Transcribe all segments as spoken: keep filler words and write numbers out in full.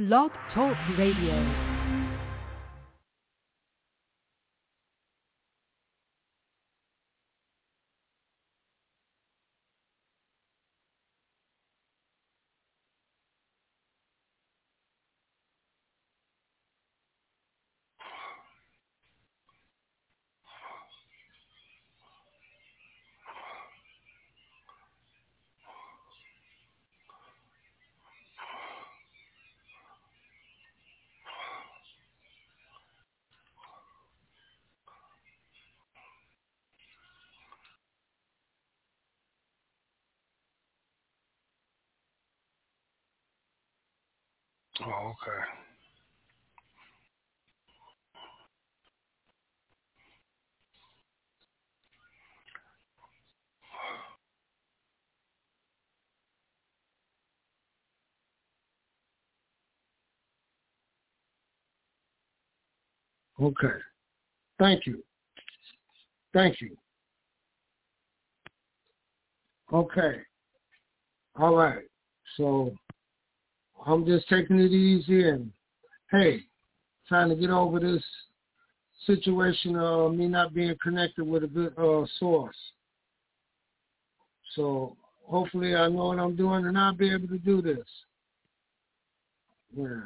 Blog Talk Radio. Oh, okay. Okay. Thank you. Thank you. Okay. All right. So I'm just taking it easy and, hey, trying to get over this situation of me not being connected with a good uh, source. So hopefully I know what I'm doing and I'll be able to do this. Yeah.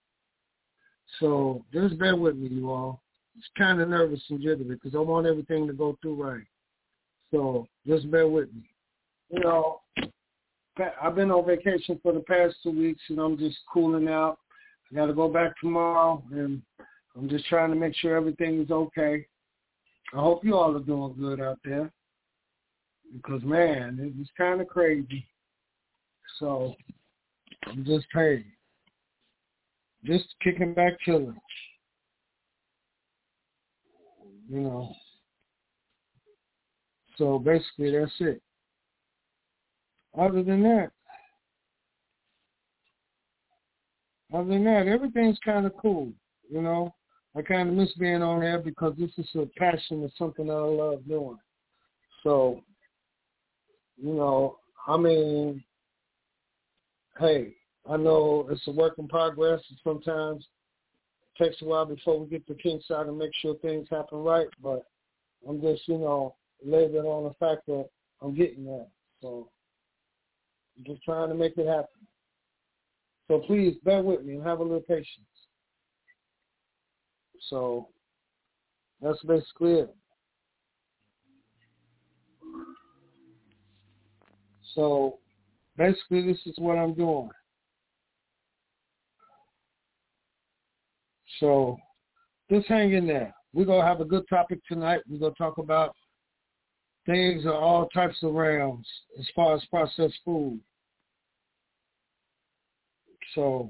So just bear with me, you all. It's kind of nervous and jittery because I want everything to go through right. So just bear with me. You know, I've been on vacation for the past two weeks and I'm just cooling out. I got to go back tomorrow and I'm just trying to make sure everything is okay. I hope you all are doing good out there because, man, it was kind of crazy. So I'm just, hey, just kicking back, chilling. You know. So basically that's it. Other than that, other than that, everything's kind of cool, you know. I kind of miss being on there because this is a passion. It's something that I love doing. So, you know, I mean, hey, I know it's a work in progress, and sometimes it takes a while before we get the kinks out and make sure things happen right, but I'm just, you know, laboring on the fact that I'm getting there. So I'm just trying to make it happen. So please bear with me and have a little patience. So that's basically it. So basically this is what I'm doing. So just hang in there. We're going to have a good topic tonight. We're going to talk about things of all types of realms as far as processed food. So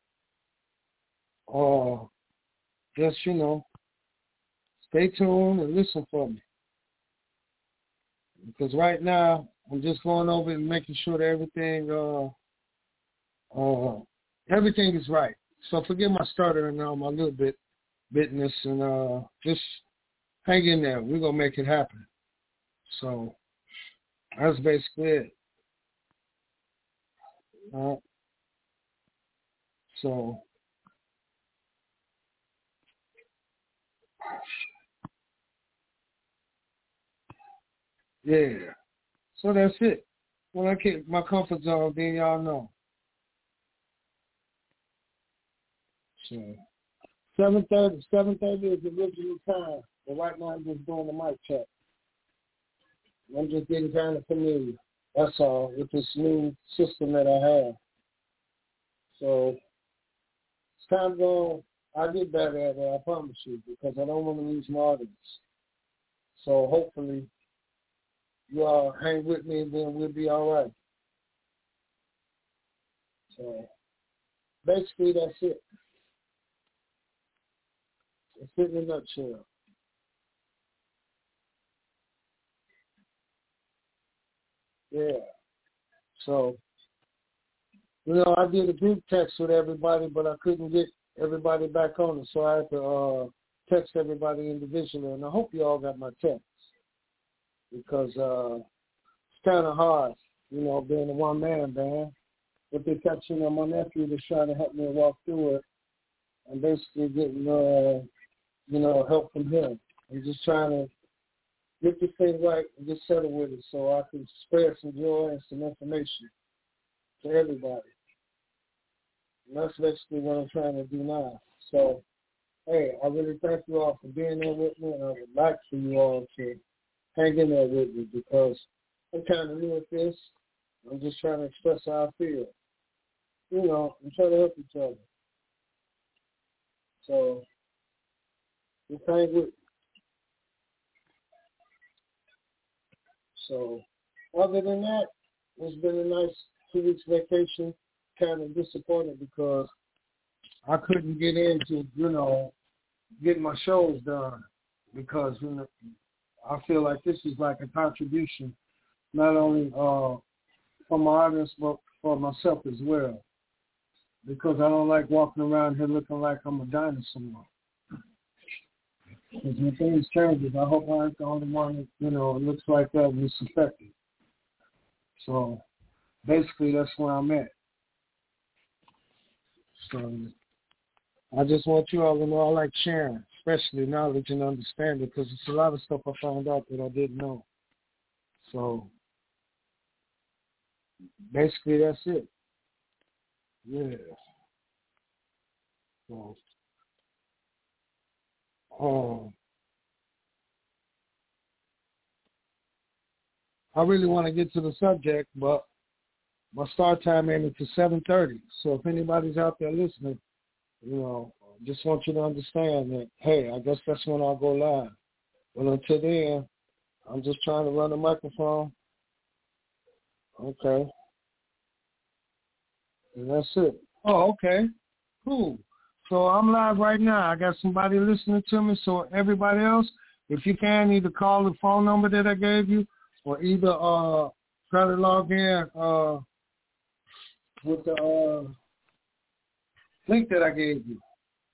uh, just, you know, stay tuned and listen for me. Because right now, I'm just going over and making sure that everything, uh, uh, everything is right. So forgive my stutter and um, my little bit bitness, and uh, just hang in there. We're gonna make it happen. So that's basically it. Uh, so yeah. So that's it. When I get my comfort zone, then y'all know. So seven thirty, seven thirty is the original time. But right now I'm just doing the mic check. I'm just getting kind of familiar. That's all with this new system that I have. So it's time going. I'll get better at it, I promise you, because I don't want to lose my audience. So hopefully you all hang with me and then we'll be all right. So basically that's it. It's it in a nutshell. Yeah. So, you know, I did a group text with everybody, but I couldn't get everybody back on it, so I had to uh, text everybody individually, and I hope you all got my text because uh, it's kind of hard, you know, being a one-man band. with the exception of my nephew that's trying to help me walk through it and basically getting, uh, you know, help from him. I'm just trying to get this thing right and get settled with it so I can spread some joy and some information to everybody. And that's basically what I'm trying to do now. So, hey, I really thank you all for being there with me, and I would like for you all to hang in there with me because I'm kind of new at this. I'm just trying to express how I feel. You know, I'm trying to help each other. So, just hang with me. So, other than that, it's been a nice two weeks vacation. Kind of disappointed because I couldn't get into, you know, getting my shows done because, you know, I feel like this is like a contribution, not only uh, for my audience, but for myself as well. Because I don't like walking around here looking like I'm a dinosaur. Because when things change, I hope I ain't the only one that, you know, looks like that and is affected. So basically that's where I'm at. So I just want you all to know I like sharing, especially knowledge and understanding, because it's a lot of stuff I found out that I didn't know. So basically that's it. Yeah. So, um, I really want to get to the subject, but my start time ain't until seven thirty. So if anybody's out there listening, you know, just want you to understand that, hey, I guess that's when I'll go live. But until then, I'm just trying to run the microphone. Okay. And that's it. Oh, okay. Cool. So I'm live right now. I got somebody listening to me. So everybody else, if you can, either call the phone number that I gave you or either uh, try to log in uh, with the uh, link that I gave you.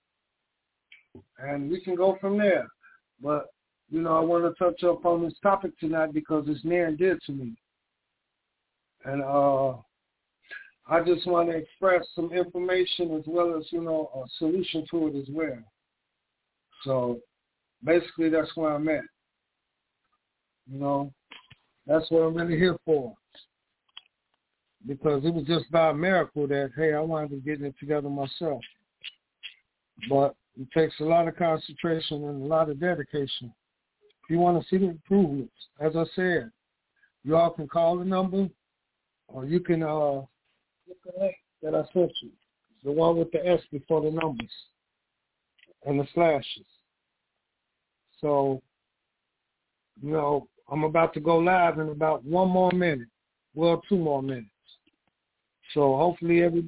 And we can go from there. But, you know, I want to touch up on this topic tonight because it's near and dear to me. And uh, I just want to express some information as well as, you know, a solution to it as well. So basically that's where I'm at. You know, that's what I'm really here for. Because it was just by a miracle that, hey, I wanted to get it together myself. But it takes a lot of concentration and a lot of dedication. If you want to see the improvements, as I said, you all can call the number or you can uh, look at the link that I sent you, the one with the S before the numbers and the slashes. So, you know, I'm about to go live in about one more minute, well, two more minutes. So hopefully every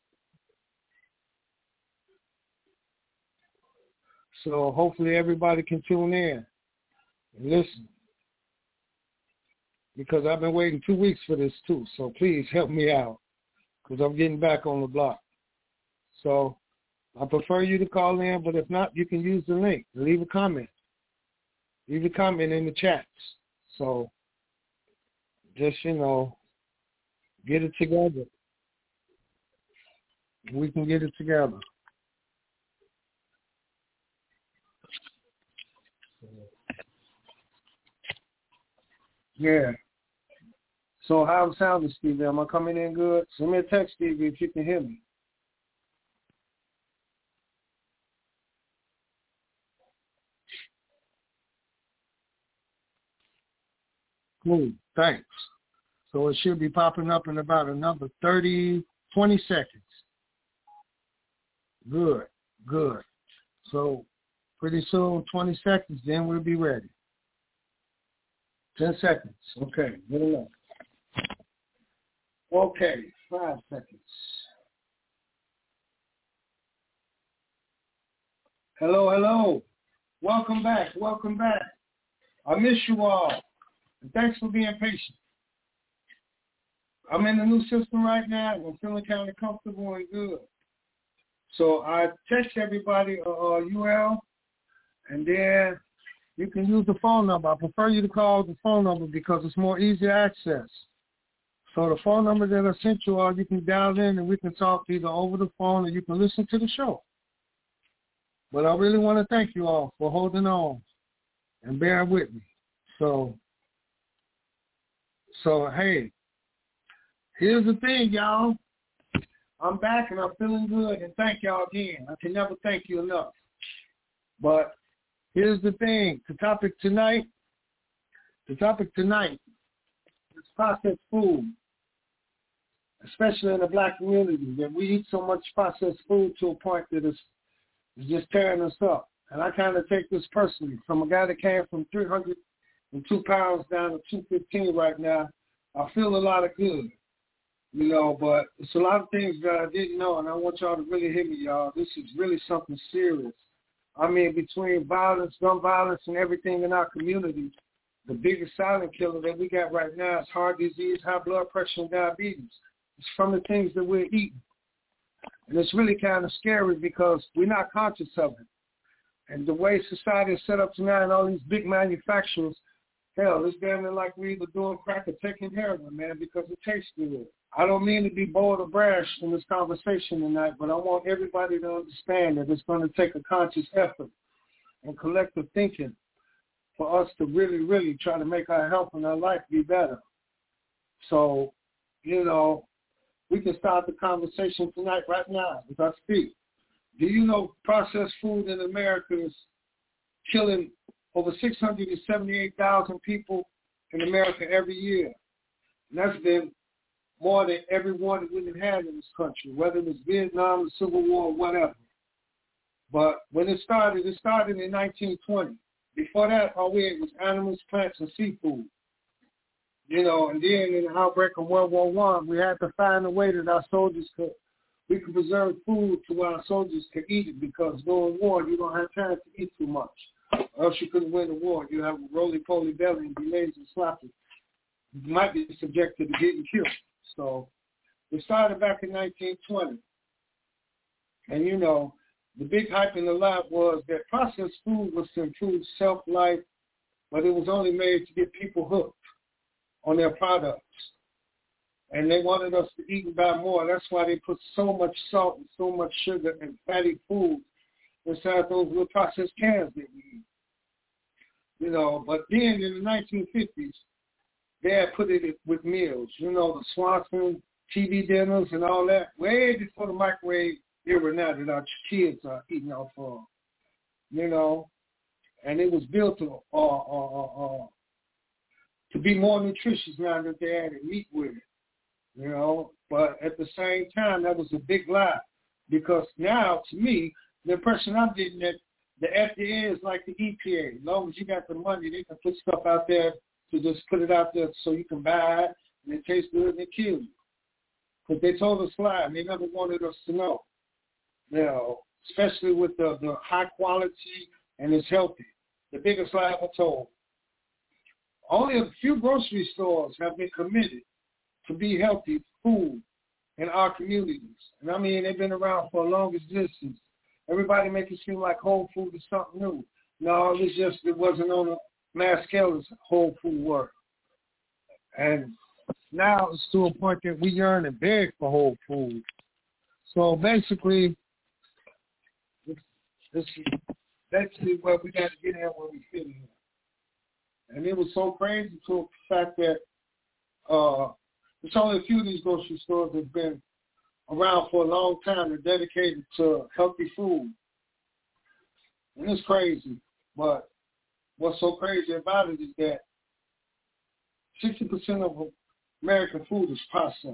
so hopefully everybody can tune in and listen. Because I've been waiting two weeks for this too. So please help me out because I'm getting back on the block. So I prefer you to call in, but if not, you can use the link. Leave a comment. Leave a comment in the chats. So just, you know, get it together. We can get it together. Yeah. So how I'm sounding, Stevie? Am I coming in good? Send me a text, Stevie, if you can hear me. Cool. Thanks. So it should be popping up in about another thirty, twenty seconds. Good. Good. So pretty soon, twenty seconds, then we'll be ready. ten seconds. Okay. Good enough. Okay. Five seconds. Hello, hello. Welcome back. Welcome back. I miss you all. And thanks for being patient. I'm in the new system right now. I'm feeling kind of comfortable and good. So I text everybody a uh, U L, and then you can use the phone number. I prefer you to call the phone number because it's more easy access. So the phone number that I sent you all, you can dial in and we can talk either over the phone or you can listen to the show. But I really want to thank you all for holding on and bearing with me. So, so hey, here's the thing, y'all. I'm back and I'm feeling good, and thank y'all again. I can never thank you enough. But here's the thing. The topic tonight, the topic tonight is processed food, especially in the black community. That we eat so much processed food to a point that it's, it's just tearing us up. And I kind of take this personally. From a guy that came from three hundred two pounds down to two fifteen right now, I feel a lot of good. You know, but it's a lot of things that I didn't know, and I want y'all to really hear me, y'all. This is really something serious. I mean, between violence, gun violence, and everything in our community, the biggest silent killer that we got right now is heart disease, high blood pressure, and diabetes. It's from the things that we're eating. And it's really kind of scary because we're not conscious of it. And the way society is set up tonight and all these big manufacturers, hell, it's damn near like we're either doing crack or taking heroin, man, because it tastes good. I don't mean to be bold or brash in this conversation tonight, but I want everybody to understand that it's going to take a conscious effort and collective thinking for us to really, really try to make our health and our life be better. So, you know, we can start the conversation tonight right now as I speak. Do you know processed food in America is killing over six hundred seventy-eight thousand people in America every year? And that's been more than every war that we've had in this country, whether it was Vietnam, the Civil War, or whatever. But when it started, it started in nineteen twenty. Before that, all we ate was animals, plants, and seafood. You know, and then in the outbreak of World War One, we had to find a way that our soldiers could, we could preserve food to where our soldiers could eat it, because during war, you don't have time to eat too much. Or else you couldn't win the war. You have a roly-poly belly and be lazy and sloppy. You might be subjected to getting killed. So it started back in nineteen twenty. And, you know, the big hype in the lab was that processed food was to improve self-life, but it was only made to get people hooked on their products. And they wanted us to eat and buy more. That's why they put so much salt and so much sugar and fatty food inside those little processed cans that we eat. You know, but then in the nineteen fifties, they had put it with meals, you know, the Swanson T V dinners and all that, way before the microwave era now that our kids are eating off of, you know. And it was built to uh, uh, uh, to be more nutritious now that they added meat with it, you know. But at the same time, that was a big lie, because now, to me, the impression I'm getting that the F D A is like the E P A. As long as you got the money, they can put stuff out there to just put it out there so you can buy it, and it tastes good and it kills you. Because they told us lie, and they never wanted us to know. You know, especially with the, the high quality and it's healthy. The biggest lie ever told. Only a few grocery stores have been committed to be healthy food in our communities. And I mean, they've been around for the longest distance. Everybody make it seem like Whole Food is something new. No, it was just, it wasn't on a mass scale as Whole Food work. And now it's to a point that we yearn and beg for Whole Food. So basically, it's, it's basically where we got to get at where we fit in. And it was so crazy to the fact that uh, there's only a few of these grocery stores that have been around for a long time and dedicated to healthy food. And it's crazy. But what's so crazy about it is that sixty percent of American food is processed.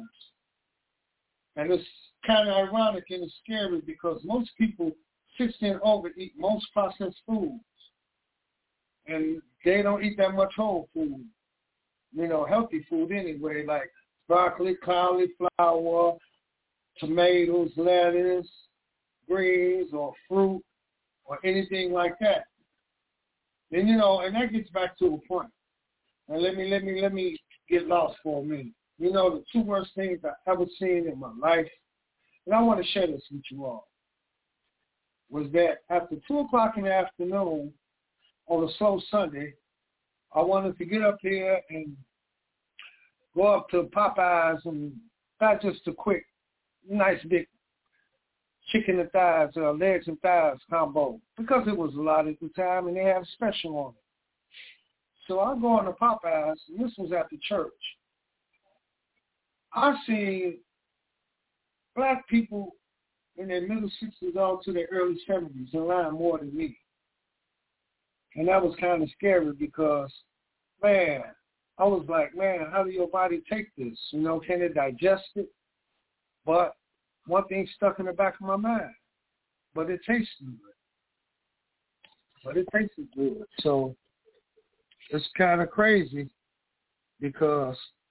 And it's kind of ironic and it's scary because most people sixty and over eat most processed foods. And they don't eat that much whole food, you know, healthy food anyway, like broccoli, cauliflower, tomatoes, lettuce, greens, or fruit, or anything like that. And, you know, and that gets back to a point. And let me, let me, let me get lost for a minute. You know, the two worst things I've ever seen in my life, and I want to share this with you all, was that after two o'clock in the afternoon on a slow Sunday, I wanted to get up here and go up to Popeyes and not just a quick, nice big chicken and thighs, uh, legs and thighs combo, because it was a lot at the time and they had a special on it. So I go on to Popeyes, and this was at the church. I see black people in their middle sixties on to their early seventies in line more than me. And that was kind of scary because, man, I was like, man, how do your body take this? You know, can it digest it? But one thing stuck in the back of my mind, but it tasted good. But it tasted good. So it's kind of crazy because